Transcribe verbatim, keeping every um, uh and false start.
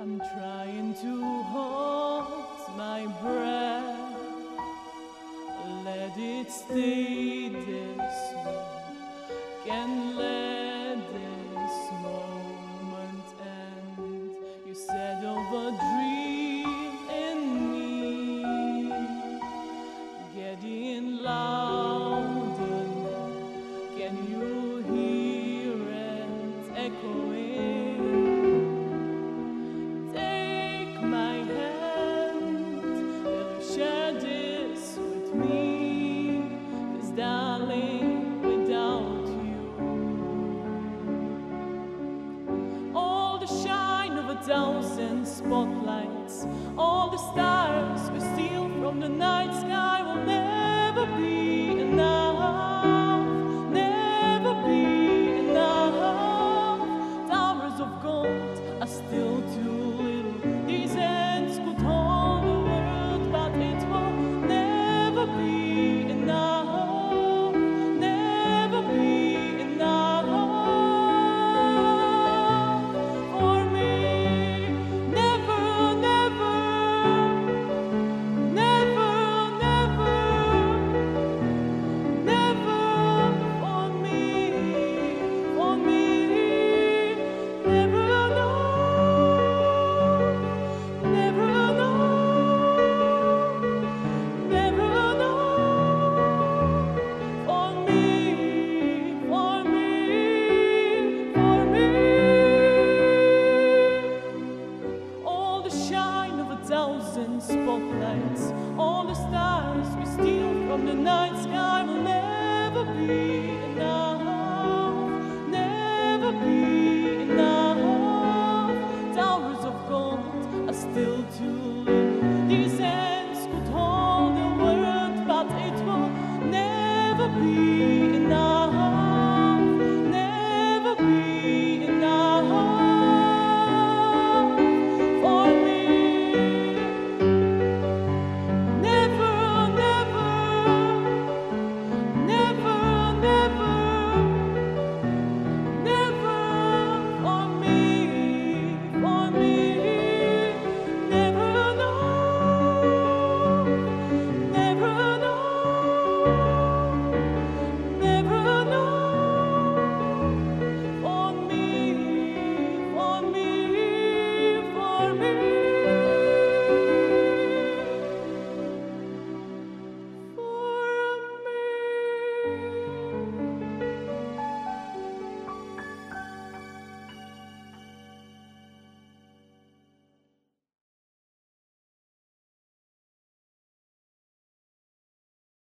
I'm trying to hold my breath, let it stay this way, can't let this moment end. You said of a dream in me, getting louder now. Can you hear it echoing? My hand, will you share this with me? 'Cause darling, without you, all the shine of a thousand spotlights, all the stars we steal from the night sky will never be enough, never be enough. Towers of gold are still too little. These hands could hold the world, but it will never be enough, never be enough for me. Never, never, never, never, never for me, for me, never, no. Thousand spotlights, all the stars we steal from the night sky.